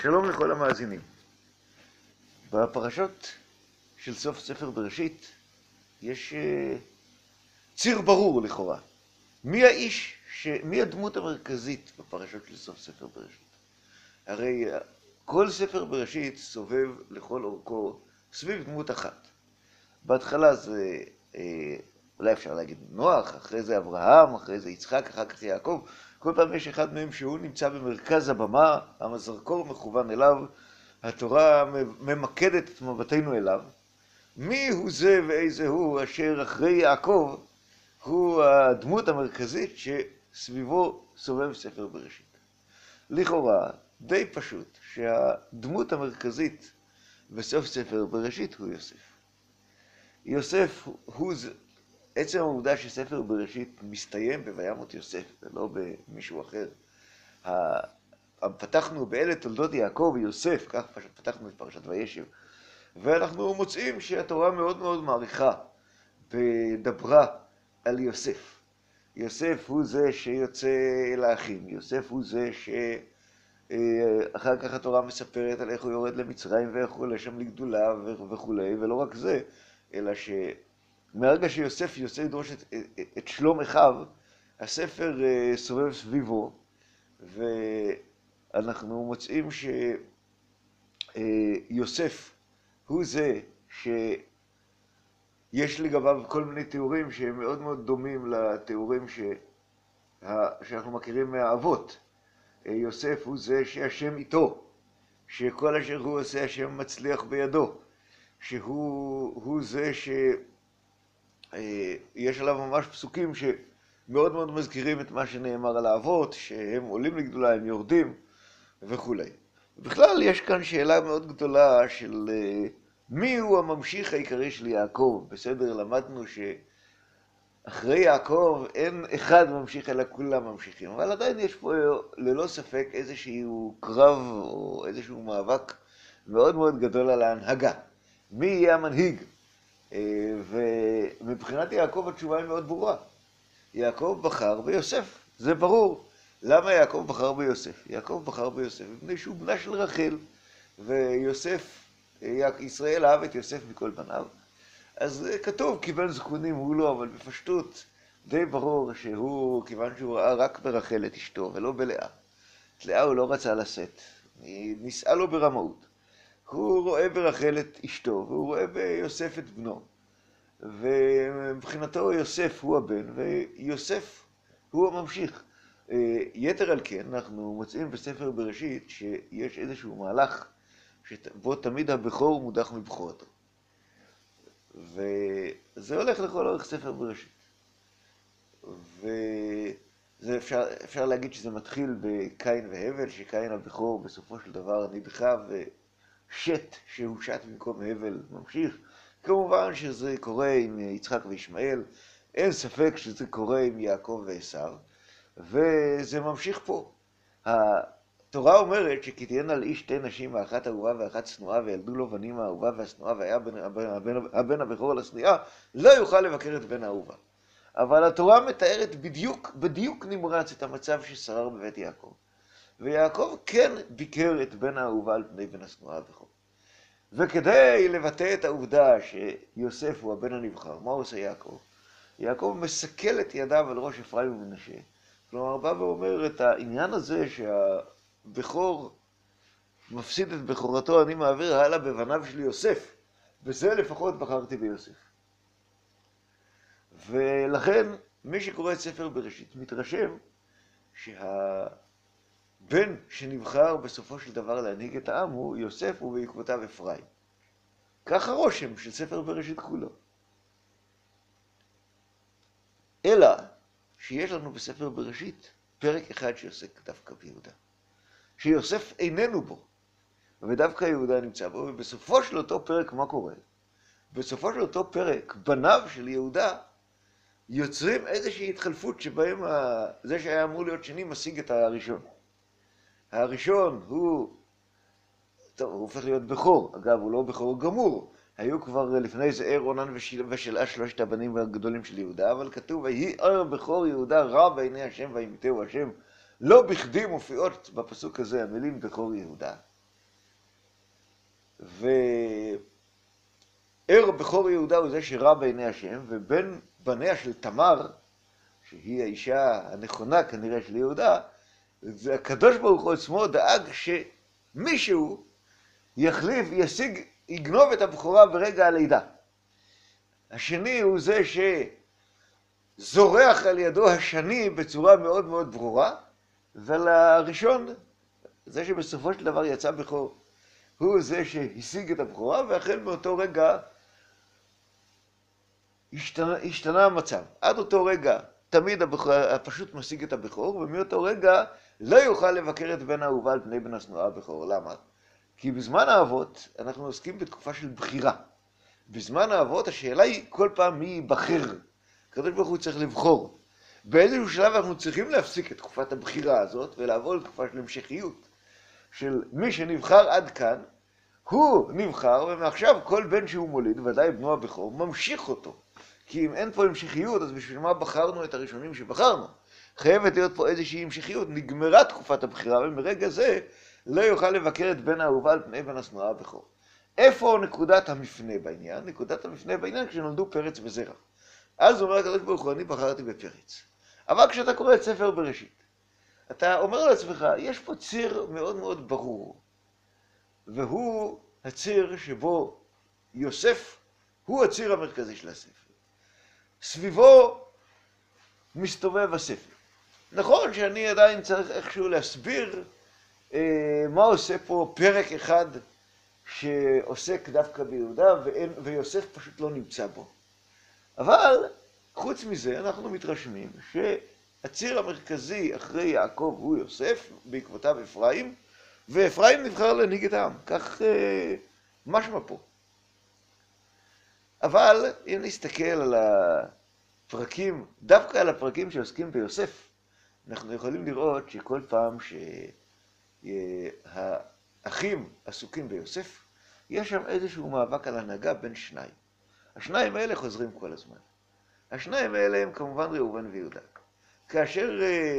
שלום לכל המאזינים. בפרשות של סוף ספר בראשית יש ציר ברור לכאורה. מי הדמות המרכזית בפרשות של סוף ספר בראשית? הרי כל ספר בראשית סובב לכל אורכו סביב דמות אחת. בהתחלה זה, אולי אפשר להגיד נוח, אחרי זה אברהם, אחרי זה יצחק, אחר כך יעקב. כל פעם יש אחד מהם שהוא נמצא במרכז הבמה, הזרקור מכוון אליו, התורה ממקדת את מבטנו אליו. מי הוא זה ואיזה הוא אשר אחרי יעקב הוא הדמות המרכזית שסביבו סובב ספר בראשית. לכאורה די פשוט שהדמות המרכזית בסוף ספר בראשית הוא יוסף. יוסף הוא עצם העובדה שספר בראשית מסתיים בוימות יוסף ולא במישהו אחר. פתחנו באלה תולדות יעקב ויוסף, כך פתחנו את פרשת וישב, ואנחנו מוצאים שהתורה מאוד מאוד מעריכה בדברה על יוסף. יוסף הוא זה שיוצא אל האחים, יוסף הוא זה שאחר כך התורה מספרת על איך הוא יורד למצרים ואיך הוא עולה שם לגדולה וכו', ולא רק זה, אלא שמהרגע שיוסף יוצא לדרוש את שלום אחיו, הספר סובב סביבו, ואנחנו מוצאים שיוסף הוא זה שיש לגביו כל מיני תיאורים שהם מאוד מאוד דומים לתיאורים שאנחנו מכירים מהאבות. יוסף הוא זה שהשם איתו, שכל אשר הוא עושה השם מצליח בידו, שהוא זה שיש עליו ממש פסוקים שמאוד מאוד מזכירים את מה שנאמר על האבות, שהם עולים לגדולה, הם יורדים וכו'. בכלל יש כאן שאלה מאוד גדולה של מי הוא הממשיך העיקרי של יעקב. בסדר, למדנו שאחרי יעקב אין אחד ממשיך אלא כולם ממשיכים, אבל עדיין יש פה ללא ספק איזשהו קרב או איזשהו מאבק מאוד מאוד גדול על ההנהגה. מי יהיה המנהיג? ומבחינת יעקב התשובה היא מאוד ברורה. יעקב בחר ביוסף, זה ברור. למה יעקב בחר ביוסף? יעקב בחר ביוסף מפני שהוא בנה של רחל, ויוסף, ישראל אהב את יוסף מכל בניו. אז כתוב כיוון זקונים הוא לא, אבל בפשטות די ברור שהוא, כיוון שהוא ראה רק ברחל את אשתו ולא בלאה. את לאה הוא לא רצה לשאת, היא נישאה לו ברמאות. הוא רואה ברחל את אשתו והוא רואה ביוסף את בנו. ומבחינתו יוסף הוא הבן ויוסף הוא הממשיך. יתר על כן, אנחנו מוצאים בספר בראשית שיש איזשהו מהלך שבו תמיד הבכור מודח מבכורתו. וזה הולך לכל אורך ספר בראשית. וזה אפשר להגיד שזה מתחיל בקין והבל, שקין הבכור בסופו של דבר נדחה ושת שהוא שת במקום הבל ממשיך. כמובן שזה קורה עם יצחק וישמעאל, אין ספק שזה קורה עם יעקב ועשיו. וזה ממשיך פה. התורה אומרת שכי תהיינה לאיש שתי נשים, האחת אהובה ואחת שנואה, וילדו לו בנים האהובה והשנואה, והיה הבן הבכור לשנואה, לא יוכל לבקר את בן האהובה. אבל התורה מתארת בדיוק נמרץ את המצב ששרר בבית יעקב. ויעקב כן ביקר את בן האהובה על פני בן השנואה הבכור. וכדי לבטא את העובדה שיוסף הוא הבן הנבחר, מה עושה יעקב? יעקב מסכל את ידיו על ראש אפרים ומנשה. כלומר, בא ואומר את העניין הזה שהבכור מפסיד את בכורתו, אני מעביר הלאה בבניו של יוסף. וזה לפחות בחרתי ביוסף. ולכן, מי שקורא את ספר בראשית מתרשם שהבן שנבחר בסופו של דבר להנהיג את העם הוא יוסף ובעקבותיו אפרים. כך הרושם של ספר בראשית כולו. אלא שיש לנו בספר בראשית פרק אחד שעוסק דווקא ביהודה. שיוסף איננו בו, ודווקא יהודה נמצא בו, ובסופו של אותו פרק מה קורה? בסופו של אותו פרק, בניו של יהודה יוצרים איזושהי התחלפות שבהם זה שהיה אמור להיות שני משיג את הראשון. הראשון הוא, טוב, הוא הופך להיות בכור, אגב הוא לא בכור גמור, היו כבר לפני זה רונן ושלעה שלושת הבנים הגדולים של יהודה, אבל כתוב, ויהי בכור יהודה רע בעיני השם וימיתהו השם. לא בכדי מופיעות בפסוק הזה המילים בכור יהודה. וער בכור יהודה הוא זה שרע בעיני השם, ובין בניה של תמר, שהיא האישה הנכונה כנראה של יהודה, והקדוש ברוך הוא עצמו דאג שמישהו יחליף, יגנוב את הבכורה ברגע הלידה. השני הוא זה שזורח על ידו השני בצורה מאוד מאוד ברורה, ולראשון, זה שבסופו של דבר יצא בכור, הוא זה שהשיג את הבכורה, והחל מאותו רגע השתנה המצב. עד אותו רגע תמיד פשוט משיג את הבכור, ומאותו רגע לא יוכל לבקר את בן האהובה על פני בן השנואה הבכור. למה? כי בזמן האבות אנחנו עוסקים בתקופה של בחירה. בזמן האבות השאלה היא כל פעם מי ייבחר. הקדוש ברוך הוא צריך לבחור. באיזשהו שלב אנחנו צריכים להפסיק את תקופת הבחירה הזאת ולעבור לתקופה של המשכיות. של מי שנבחר עד כאן, הוא נבחר, ומעכשיו כל בן שהוא מוליד, ודאי בנו הבכור, ממשיך אותו. כי אם אין פה המשכיות, אז בשביל מה בחרנו את הראשונים שבחרנו? חייבת להיות פה איזושהי המשכיות, נגמרה תקופת הבחירה, ומרגע זה לא יוכל לבקר את בן האהובה על פני בן השנואה הבכור. איפה נקודת המפנה בעניין? נקודת המפנה בעניין כשנולדו פרץ וזרע. אז אומר הקדוש ברוך הוא, אני בחרתי בפרץ. אבל כשאתה קורא את ספר בראשית, אתה אומר לעצמך, יש פה ציר מאוד מאוד ברור, והוא הציר שבו יוסף הוא הציר המרכזי של הספר. סביבו מסתובב הספר. נכון שאני עדיין צריך איכשהו להסביר מה עושה פה פרק אחד שעוסק דווקא ביהודה, ויוסף פשוט לא נמצא בו. אבל חוץ מזה אנחנו מתרשמים שהציר המרכזי אחרי יעקב הוא יוסף, בעקבותיו אפרים, ואפרים נבחר להנהיג את העם. כך משמע פה. אבל אם נסתכל על הפרקים, דווקא על הפרקים שעוסקים ביוסף, אנחנו יכולים לראות שכל פעם שהאחים עסוקים ביוסף, יש שם איזשהו מאבק על הנהגה בין שניים. השניים האלה חוזרים כל הזמן. השניים האלה הם כמובן ראובן ויהודה. כאשר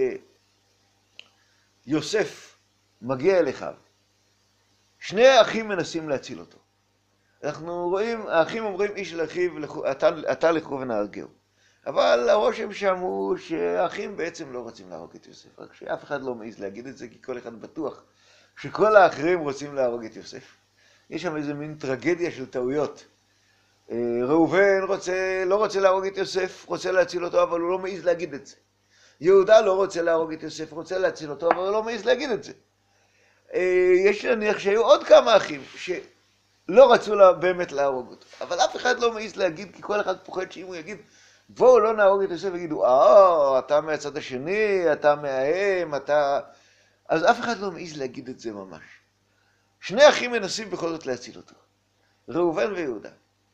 יוסף מגיע אל אחיו, שני האחים מנסים להציל אותו. אנחנו רואים, האחים אומרים איש לאחיו, אתה לכו ונהרגהו. אבל הרושם שם הוא שהאחים בעצם לא רוצים להרוג את יוסף, רק שאף אחד לא מעז להגיד את זה, כי כל אחד בטוח שכל האחרים רוצים להרוג את יוסף. יש שם איזה מין טרגדיה של טעויות. ראובן לא רוצה להרוג את יוסף, רוצה להציל אותו, אבל הוא לא מעז להגיד את זה. יהודה לא רוצה להרוג את יוסף, רוצה להציל אותו, אבל הוא לא מעז להגיד את זה. יש להניח שהיו עוד כמה אחים שלא רצו באמת להרוג אותו, אבל אף אחד לא מעז להגיד, כי כל אחד פוחד שאם הוא יגיד, בואו לא נהרוג את יוסף, יגידו, אתה מהצד השני, אתה מההם, אתה... אז אף אחד לא מעז להגיד את זה ממש. שני אחים מנסים בכל זאת להציל אותו. ראובן ויהודה.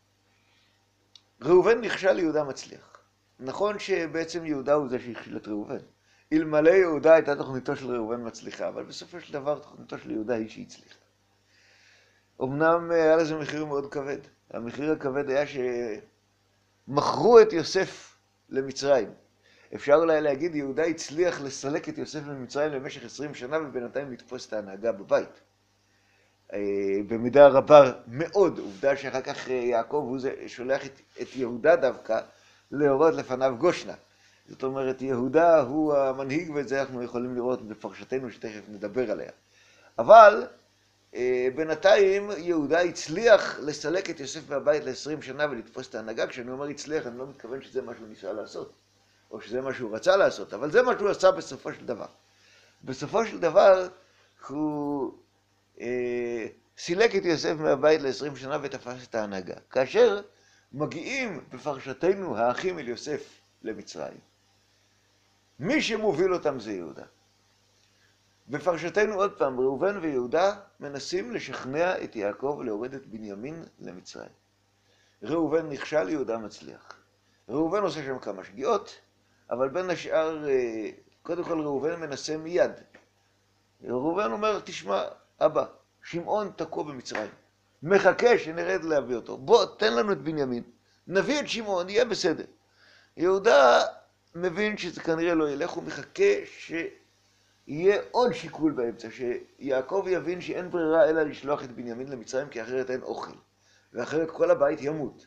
ראובן נכשל, יהודה מצליח. נכון שבעצם יהודה הוא זה שהכשיל את ראובן. אלמלא יהודה הייתה תוכניתו של ראובן מצליחה, אבל בסופו של דבר תוכניתו של יהודה היא שהצליחה. אמנם היה לזה מחיר מאוד כבד. המחיר הכבד היה שמכרו את יוסף למצרים. אפשר אולי להגיד, יהודה הצליח לסלק את יוסף למצרים למשך 20 שנה, ובינתיים לתפוס את ההנהגה בבית. במידה רבה מאוד, עובדה שאחר כך יעקב הוא זה שולח את יהודה דווקא להורות לפניו גושנה. זאת אומרת, יהודה הוא המנהיג, ואת זה אנחנו יכולים לראות בפרשתנו שתכף נדבר עליה. אבל בינתיים יהודה הצליח לסלק את יוסף מהבית ל-20 שנה ולתפוס את ההנהגה. כשאני אומר הצליח, אני לא מתכוון שזה מה שהוא ניסה לעשות, או שזה מה שהוא רצה לעשות, אבל זה מה שהוא עשה בסופו של דבר. בסופו של דבר הוא סילק את יוסף מהבית ל-20 שנה ותפס את ההנהגה. כאשר מגיעים בפרשתנו האחים אל יוסף למצרים, מי שמוביל אותם זה יהודה. בפרשתנו עוד פעם, ראובן ויהודה מנסים לשכנע את יעקב להוריד את בנימין למצרים. ראובן נכשל, יהודה מצליח. ראובן עושה שם כמה שגיאות, אבל בין השאר, קודם כל ראובן מנסה מיד. ראובן אומר, תשמע, אבא, שמעון תקוע במצרים. מחכה שנרד להביא אותו. בוא, תן לנו את בנימין. נביא את שמעון, יהיה בסדר. יהודה מבין שזה כנראה לא ילך, הוא מחכה יהיה עוד שיקול באמצע, שיעקב יבין שאין ברירה אלא לשלוח את בנימין למצרים, כי אחרת אין אוכל, ואחרת כל הבית ימות.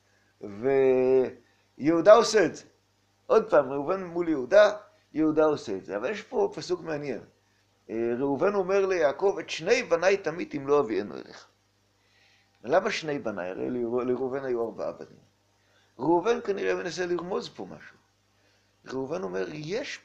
ויהודה עושה את זה. עוד פעם, ראובן מול יהודה, יהודה עושה את זה. אבל יש פה פסוק מעניין. ראובן אומר ליעקב, את שני בניי תמית אם לא אביאנו אליך. למה שני בניי? הרי לראובן היו 4 בנים. ראובן כנראה מנסה לרמוז פה משהו. ראובן אומר, יש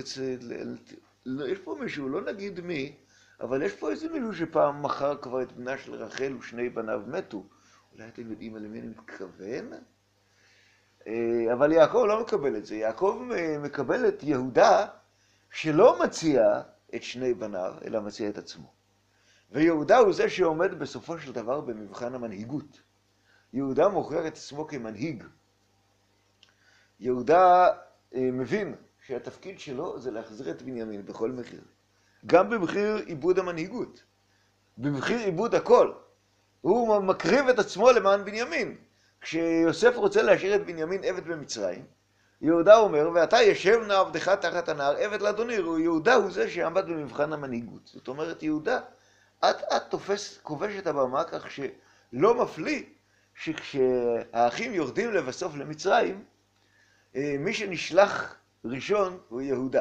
פה מישהו, לא נגיד מי, אבל יש פה איזה מישהו שפעם מכר כבר את בנה של רחל ושני בניו מתו. אולי אתם יודעים על מי אני מתכוון? אבל יעקב לא מקבל את זה. יעקב מקבל את יהודה שלא מציע את שני בניו, אלא מציע את עצמו. ויהודה הוא זה שעומד בסופו של דבר במבחן המנהיגות. יהודה מוכר את עצמו כמנהיג. יהודה מבין שהתפקיד שלו זה להחזיר את בנימין בכל מחיר. גם במחיר איבוד המנהיגות. במחיר איבוד הכל. הוא מקריב את עצמו למען בנימין. כשיוסף רוצה להשאיר את בנימין עבד במצרים, יהודה אומר, ואתה ישב נא עבדך תחת הנהר, עבד לאדוני. יהודה הוא זה שעמד במבחן המנהיגות. זאת אומרת, יהודה, את כובש את הבמה כך שלא מפליא שכשהאחים יורדים לבסוף למצרים, מי שנשלח ראשון הוא יהודה.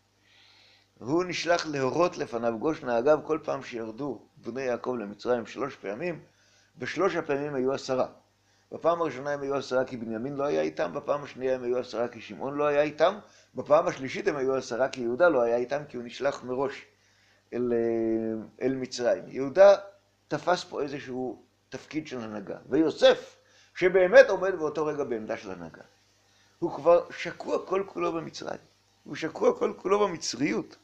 הוא נשלח להורות לפניו גושן. אגב, כל פעם שירדו בני יעקב למצרים 3 פעמים, ב3 הפעמים היו 10. בפעם הראשונה הם היו 10 כי בנימין לא היה איתם, בפעם השנייה הם היו 10 כי שמעון לא היה איתם, בפעם השלישית הם היו 10 כי יהודה לא היה איתם, כי הוא נשלח מראש אל מצרים. יהודה תפס פה איזשהו תפקיד של הנהגה, ויוסף, שבאמת עומד באותו רגע בעמדה של הנהגה, הוא כבר שקוע כל כולו במצרים, הוא שקוע כל כולו במצריות.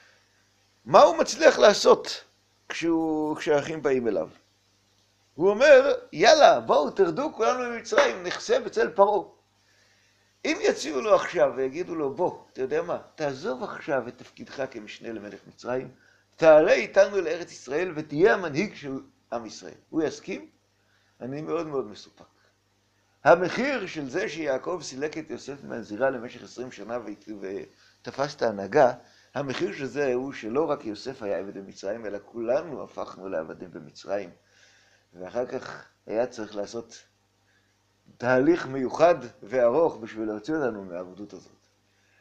מה הוא מצליח לעשות כשהאחים באים אליו? הוא אומר, יאללה, בואו תרדו כולנו ממצרים, נחסה בצל פרעה. אם יציעו לו עכשיו ויגידו לו, בוא, אתה יודע מה, תעזוב עכשיו את תפקידך כמשנה למלך מצרים, תעלה איתנו לארץ ישראל ותהיה המנהיג של עם ישראל. הוא יסכים? אני מאוד מאוד מסופק. המחיר של זה שיעקב סילק את יוסף מהזירה למשך 20 שנה ותפס את ההנהגה, המחיר של זה הוא שלא רק יוסף היה עבד במצרים, אלא כולנו הפכנו לעבדים במצרים. ואחר כך היה צריך לעשות תהליך מיוחד וארוך בשביל להוציא אותנו מהעבדות הזאת.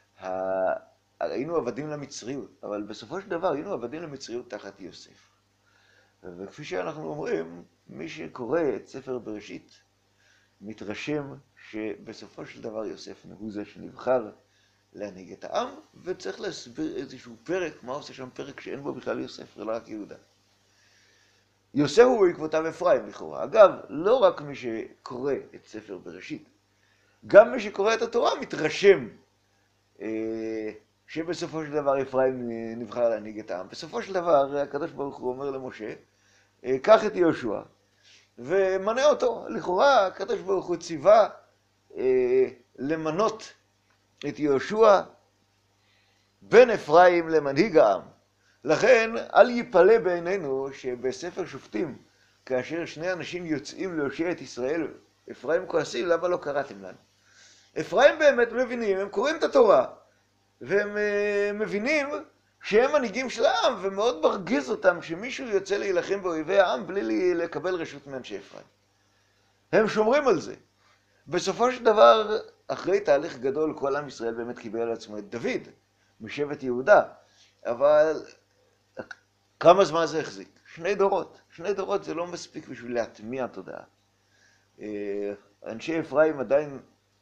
היינו עבדים למצריות, אבל בסופו של דבר היינו עבדים למצריות תחת יוסף. וכפי שאנחנו אומרים, מי שקורא את ספר בראשית, מתרשם שבסופו של דבר יוסף הוא זה שנבחר להנהיג את העם, וצריך להסביר איזשהו פרק, מה עושה שם פרק שאין בו בכלל יוסף, אלא רק יהודה. יוסף הוא בעקבותיו אפרים לכאורה. אגב, לא רק מי שקורא את ספר בראשית, גם מי שקורא את התורה מתרשם שבסופו של דבר אפרים נבחר להנהיג את העם. בסופו של דבר הקדוש ברוך הוא אומר למשה, קח את יהושע ומנה אותו. לכאורה הקדוש ברוך הוא ציווה למנות את יהושע בן אפרים למנהיג העם. לכן אל ייפלא בעינינו שבספר שופטים, כאשר 2 אנשים יוצאים להושיע את ישראל, אפרים כועסים, למה לא קראתם לנו? אפרים באמת מבינים, הם קוראים את התורה, והם מבינים שהם מנהיגים של העם, ומאוד מרגיז אותם שמישהו יוצא להילחם באויבי העם בלי לקבל רשות מאנשי אפרים. הם שומרים על זה. בסופו של דבר, אחרי תהליך גדול, כל עם ישראל באמת קיבל על עצמו את דוד, משבט יהודה, אבל כמה זמן זה החזיק? 2 דורות. 2 דורות זה לא מספיק בשביל להטמיע תודעה. אנשי אפרים עדיין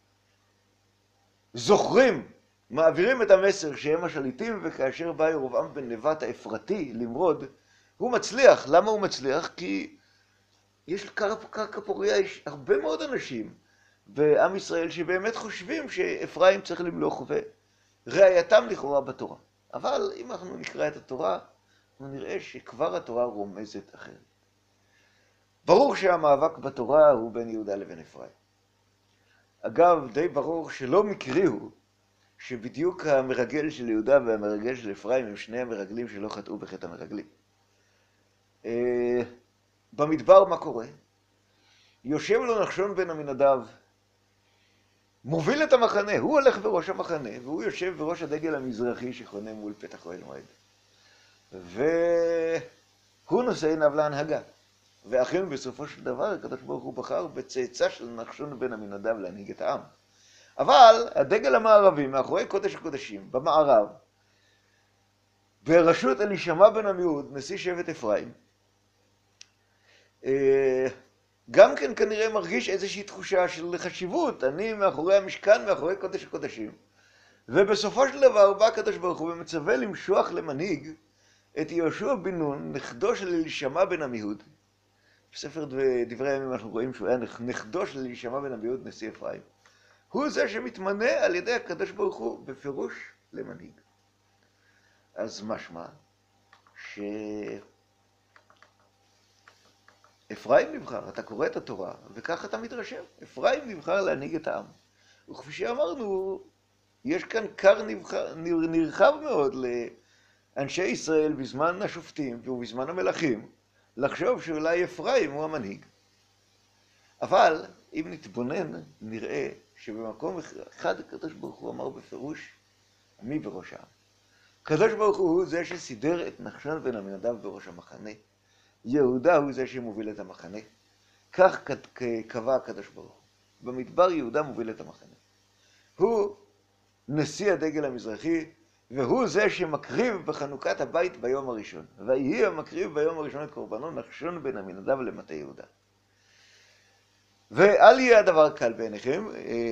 זוכרים, מעבירים את המסר שהם השליטים, וכאשר בא ירבעם בן נבט האפרתי למרוד, הוא מצליח. למה הוא מצליח? כי יש קרקע פוריה, יש הרבה מאוד אנשים בעם ישראל שבאמת חושבים שאפרים צריך למלוך, וראייתם לכאורה בתורה. אבל אם אנחנו נקרא את התורה, אנחנו נראה שכבר התורה רומזת אחרת. ברור שהמאבק בתורה הוא בין יהודה לבין אפרים. אגב, די ברור שלא מקרי הוא שבדיוק המרגל של יהודה והמרגל של אפרים הם 2 המרגלים שלא חטאו בחטא המרגלים. במדבר מה קורה? יושב לו נחשון בן עמינדב, מוביל את המחנה, הוא הולך בראש המחנה, והוא יושב בראש הדגל המזרחי שחונה מול פתח אוהל מועד. והוא נושא עיניו להנהגה. ואכן בסופו של דבר הקדוש ברוך הוא בחר בצאצא של נחשון בן עמינדב להנהיג את העם. אבל הדגל המערבי מאחורי קודש הקודשים במערב, בראשות אלישמע בן עמיהוד, נשיא שבט אפרים, גם כן כנראה מרגיש איזושהי תחושה של חשיבות, אני מאחורי המשכן, מאחורי קודש הקודשים. ובסופו של דבר בא הקדוש ברוך הוא ומצווה למשוח למנהיג את יהושע בן נון, נכדו של אלישמע בן עמיהוד. בספר דברי הימים אנחנו רואים שהוא היה נכדו של אלישמע בן עמיהוד, נשיא אפרים. הוא זה שמתמנה על ידי הקדוש ברוך הוא בפירוש למנהיג. אז משמע אפרים נבחר, אתה קורא את התורה, וכך אתה מתרשם. אפרים נבחר להנהיג את העם. וכפי שאמרנו, יש כאן כר נרחב מאוד לאנשי ישראל בזמן השופטים ובזמן המלכים, לחשוב שאולי אפרים הוא המנהיג. אבל אם נתבונן, נראה שבמקום אחד הקדוש ברוך הוא אמר בפירוש, מי בראש העם. הקדוש ברוך הוא זה שסידר את נחשון בן עמינדב בראש המחנה. יהודה הוא זה שמוביל את המחנה. כך קבע הקדוש ברוך הוא. במדבר יהודה מוביל את המחנה. הוא נשיא הדגל המזרחי, והוא זה שמקריב בחנוכת הבית ביום הראשון. ויהי המקריב ביום הראשון את קורבנו נחשון בן עמינדב למטה יהודה. ואל יהיה הדבר קל בעיניכם.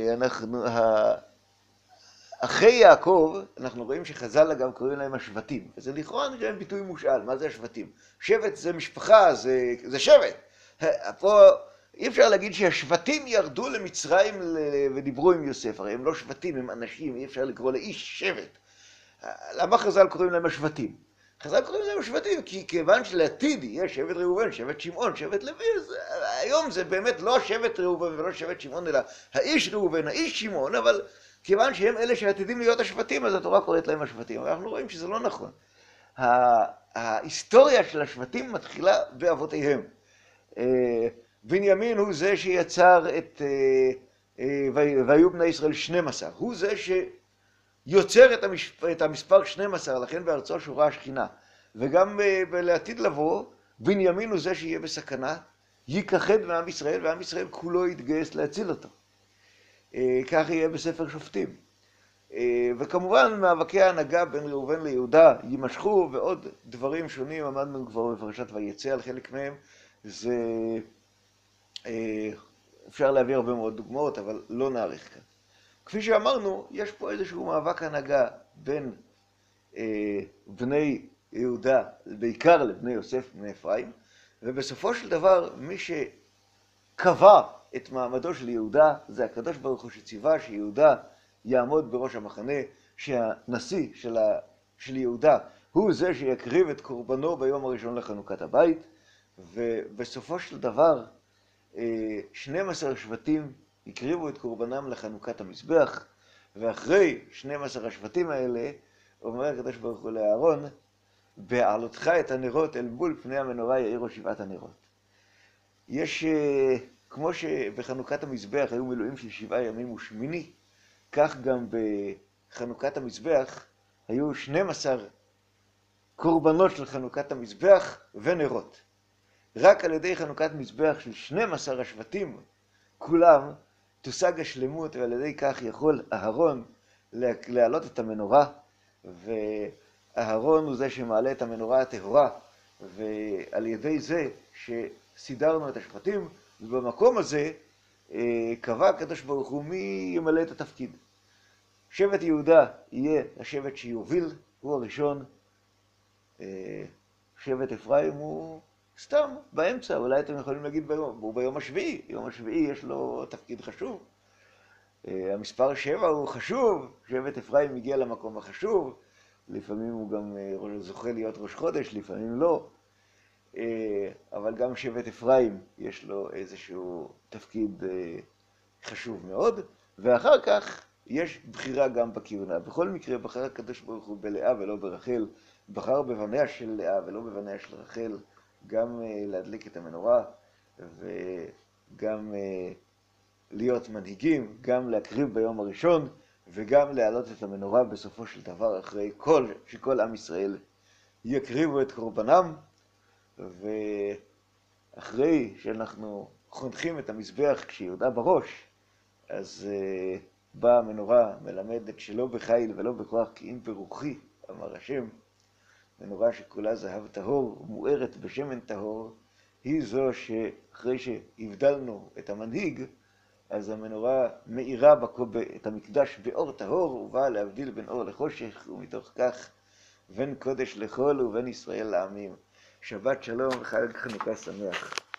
אחרי יעקב, אנחנו רואים שחז"ל אגב קוראים להם השבטים. וזה לכאורה נראה ביטוי מושאל. מה זה השבטים? שבט זה משפחה, זה שבט. פה אי אפשר להגיד שהשבטים ירדו למצרים ודיברו עם יוסף. הרי הם לא שבטים, הם אנשים, אי אפשר לקרוא לאיש שבט. למה חז"ל קוראים להם השבטים? חז"ל קוראים להם השבטים כי כיוון שלעתיד יש שבט ראובן, שבט שמעון, שבט לוי, היום זה באמת לא שבט ראובן ולא שבט שמעון, אלא האיש ראובן, האיש שמעון, אבל כיוון שהם אלה שעתידים להיות השבטים, אז התורה קוראת להם השבטים. אבל אנחנו רואים שזה לא נכון. ההיסטוריה של השבטים מתחילה באבותיהם. בנימין הוא זה שיצר והיו בני ישראל 12. הוא זה שיוצר את המספר 12, לכן בארצו שורה השכינה. וגם לעתיד לבוא, בנימין הוא זה שיהיה בסכנה, ייכחד מעם ישראל, ועם ישראל כולו יתגייס להציל אותו. כך יהיה בספר שופטים. וכמובן מאבקי ההנהגה בין ראובן ליהודה יימשכו, ועוד דברים שונים עמדנו כבר בפרשת ויצא על חלק מהם. זה אפשר להביא הרבה מאוד דוגמאות, אבל לא נאריך כאן. כפי שאמרנו, יש פה איזשהו מאבק הנהגה בין בני יהודה, בעיקר לבני יוסף ובני אפרים, ובסופו של דבר מי שקבע את מעמדו של יהודה זה הקדוש ברוך הוא שציווה שיהודה יעמוד בראש המחנה, שהנשיא של יהודה הוא זה שיקריב את קורבנו ביום הראשון לחנוכת הבית, ובסופו של דבר 12 שבטים הקריבו את קורבנם לחנוכת המזבח, ואחרי 12 השבטים האלה אומר הקדוש ברוך הוא לאהרון, בהעלותך את הנרות אל מול פני המנורה יאירו 7 הנרות. יש, כמו שבחנוכת המזבח היו מילואים של 7 ימים ו8, כך גם בחנוכת המזבח היו 12 קורבנות של חנוכת המזבח ונרות. רק על ידי חנוכת מזבח של 12 השבטים כולם תושג השלמות, ועל ידי כך יכול אהרון להעלות את המנורה, ואהרון הוא זה שמעלה את המנורה הטהורה, ועל ידי זה שסידרנו את השבטים, ובמקום הזה קבע הקדוש ברוך הוא מי ימלא את התפקיד. שבט יהודה יהיה השבט שיוביל, הוא הראשון. שבט אפרים הוא סתם באמצע, אולי אתם יכולים להגיד הוא ביום השביעי. יום השביעי יש לו תפקיד חשוב. המספר 7 הוא חשוב, שבט אפרים מגיע למקום החשוב, לפעמים הוא גם זוכה להיות ראש חודש, לפעמים לא. אבל גם שבט אפרים יש לו איזשהו תפקיד חשוב מאוד, ואחר כך יש בחירה גם בכהונה. בכל מקרה בחר הקדוש ברוך הוא בלאה ולא ברחל, בחר בבניה של לאה ולא בבניה של רחל, גם להדליק את המנורה וגם להיות מנהיגים, גם להקריב ביום הראשון וגם להעלות את המנורה בסופו של דבר אחרי שכל עם ישראל יקריבו את קורבנם, ואחרי שאנחנו חונכים את המזבח כשיודע בראש, אז באה המנורה מלמדת שלא בחיל ולא בכוח כי אם ברוחי, אמר השם. מנורה שכולה זהב טהור, מוארת בשמן טהור, היא זו שאחרי שהבדלנו את המנהיג, אז המנורה מאירה את המקדש באור טהור, ובאה להבדיל בין אור לחושך, ומתוך כך בין קודש לחול ובין ישראל לעמים. שבת שלום וחג חנוכה שמח.